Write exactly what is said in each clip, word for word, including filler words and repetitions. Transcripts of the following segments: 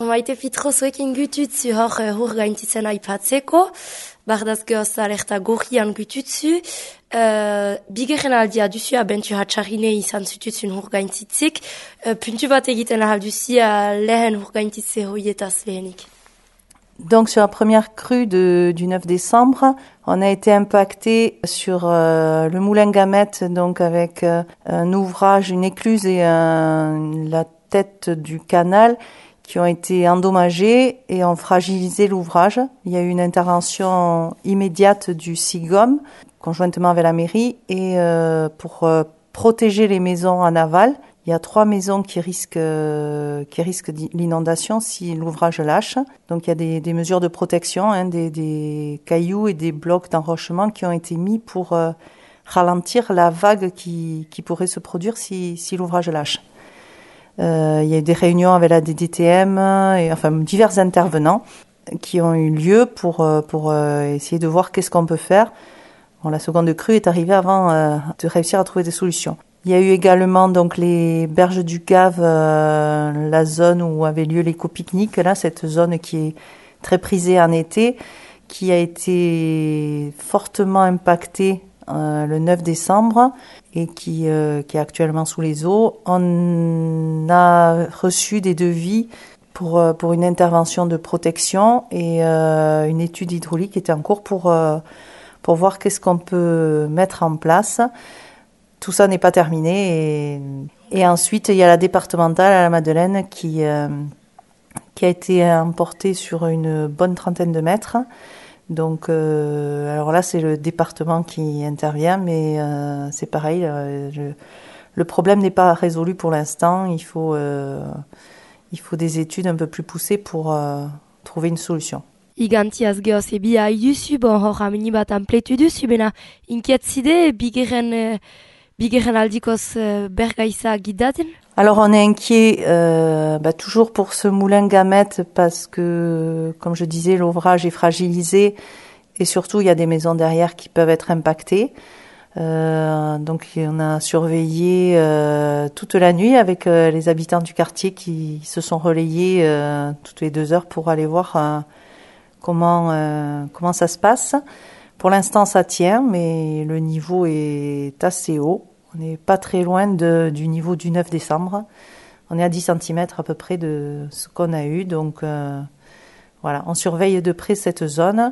Maite fitro zuekin gututzu hor hur gaintitzen aipatzeko, bardaz gehoz alerta gorrian gututzu, uh, bigeren aldia duzu abentu hatxarine izan zututzun hur gaintitzik, uh, puntu bat egiten ahal duzi uh, lehen hur gaintitze hoietaz lehenik. Donc sur la première crue de, du neuf décembre, on a été impacté sur euh, le moulin Gamette, donc avec euh, un ouvrage, une écluse et un, la tête du canal qui ont été endommagés et ont fragilisé l'ouvrage. Il y a eu une intervention immédiate du SIGOM, conjointement avec la mairie, et euh, pour euh, protéger les maisons en aval. Il y a trois maisons qui risquent, euh, qui risquent l'inondation si l'ouvrage lâche. Donc il y a des, des mesures de protection, hein, des, des cailloux et des blocs d'enrochement qui ont été mis pour euh, ralentir la vague qui, qui pourrait se produire si, si l'ouvrage lâche. Euh, il y a eu des réunions avec la D D T M et enfin divers intervenants qui ont eu lieu pour, pour euh, essayer de voir qu'est-ce qu'on peut faire. Bon, la seconde crue est arrivée avant euh, de réussir à trouver des solutions. Il y a eu également donc les berges du Gave, euh, la zone où avaient lieu l'éco-pique-nique, là, cette zone qui est très prisée en été, qui a été fortement impactée euh, le neuf décembre et qui, euh, qui est actuellement sous les eaux. On a reçu des devis pour, euh, pour une intervention de protection et euh, une étude hydraulique était en cours pour, euh, pour voir qu'est-ce qu'on peut mettre en place. Tout ça n'est pas terminé et, et ensuite il y a la départementale à la Madeleine qui, euh, qui a été emportée sur une bonne trentaine de mètres. Donc euh, alors là c'est le département qui intervient mais euh, c'est pareil, euh, je, le problème n'est pas résolu pour l'instant, il faut, euh, il faut des études un peu plus poussées pour euh, trouver une solution. Igantiaz gehoz ebia iduzu, bon hor amini bat ampletu duzu, bena inkiatzide bigeren... Uh, Bigeren aldikoz uh, bergaiza gidaten? Alors on est inquiet euh, bah, toujours pour ce moulin Gamette parce que, comme je disais, l'ouvrage est fragilisé et surtout il y a des maisons derrière qui peuvent être impactées. Euh, donc on a surveillé euh, toute la nuit avec euh, les habitants du quartier qui se sont relayés euh, toutes les deux heures pour aller voir euh, comment euh, comment ça se passe. Pour l'instant, ça tient, mais le niveau est assez haut. On n'est pas très loin de, du niveau du neuf décembre. On est à dix centimètres à peu près de ce qu'on a eu. Donc, euh, voilà, on surveille de près cette zone.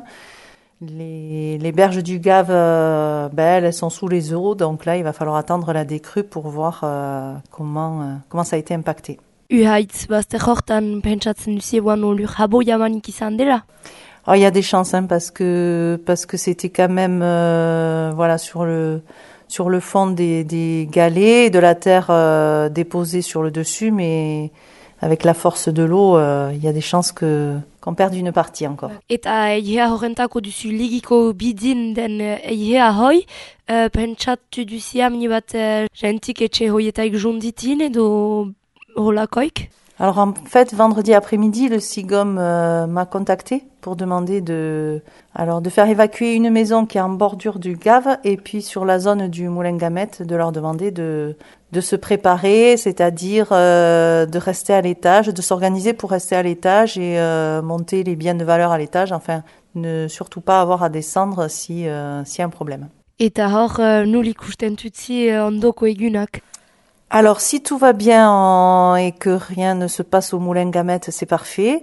Les, les berges du Gave, euh, ben, elles sont sous les eaux. Donc là, il va falloir attendre la décrue pour voir euh, comment, euh, comment ça a été impacté. Uhaitz, bazte hortan pentsatzen duziegoan olur habo jamanik izan dela? Oh, il y a des chances hein, parce que parce que c'était quand même euh, voilà sur le sur le fond des des galets, de la terre euh, déposée sur le dessus, mais avec la force de l'eau, euh, il y a des chances que qu'on perde une partie encore. Eta eihea horrentako duzu ligiko bidin den eihea hoi, uh, pentsatu duzi amni bat uh, jentik etxe hoietaik jonditin edo holakoik? Alors en fait, vendredi après-midi, le SIGOM euh, m'a contacté pour demander de, alors de faire évacuer une maison qui est en bordure du Gave et puis sur la zone du Moulin Gamette, de leur demander de, de se préparer, c'est-à-dire euh, de rester à l'étage, de s'organiser pour rester à l'étage et euh, monter les biens de valeur à l'étage, enfin ne surtout pas avoir à descendre si euh, s'il y a un problème. Eta hor uh, nul ikusten tutsi uh, ondoko egunak? Alors, si tout va bien en... et que rien ne se passe au Moulin Gamette, c'est parfait.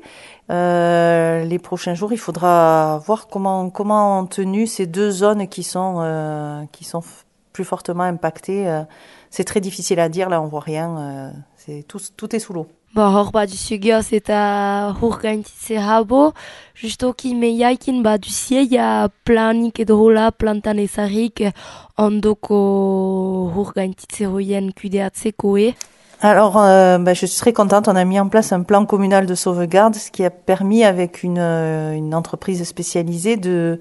Euh, les prochains jours, il faudra voir comment comment ont tenu ces deux zones qui sont euh, qui sont f- plus fortement impactées. Euh, c'est très difficile à dire. Là, on voit rien. Euh, c'est tout tout est sous l'eau. Ba hor bat duzu gehoz eta hur gaintitze habo, justoki meiaikin bat duzieia planik edo hola plantan ezarrik ondoko hur gaintitze hoien kudeatzeko e? Alors, euh, ben, je suis très contente. On a mis en place un plan communal de sauvegarde, ce qui a permis, avec une, une entreprise spécialisée, de,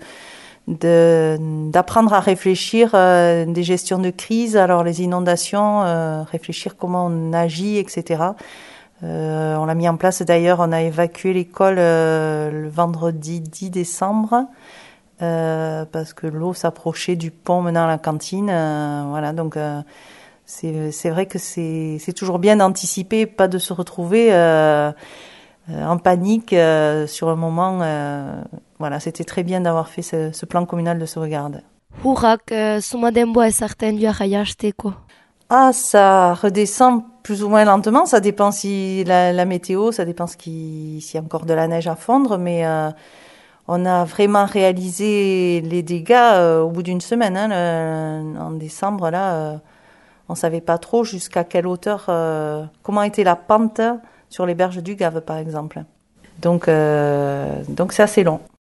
de d'apprendre à réfléchir euh, des gestions de crise. Alors, les inondations, euh, réfléchir comment on agit, et cetera. Euh, on l'a mis en place d'ailleurs. On a évacué l'école euh, le vendredi dix décembre euh, parce que l'eau s'approchait du pont menant à la cantine. Euh, voilà, donc. Euh, C'est, c'est vrai que c'est, c'est toujours bien d'anticiper, pas de se retrouver euh, euh, en panique euh, sur un moment. Euh, voilà, c'était très bien d'avoir fait ce, ce plan communal de sauvegarde. Hurrak, uh, suma denboa ezartzen joa jaiasteko. Ah, ça redescend plus ou moins lentement. Ça dépend si la, la météo, ça dépend s'il si y a encore de la neige à fondre, mais euh, on a vraiment réalisé les dégâts euh, au bout d'une semaine. Hein, le, en décembre, là, euh, on savait pas trop jusqu'à quelle hauteur, euh, comment était la pente sur les berges du Gave, par exemple. Donc, euh, donc c'est assez long.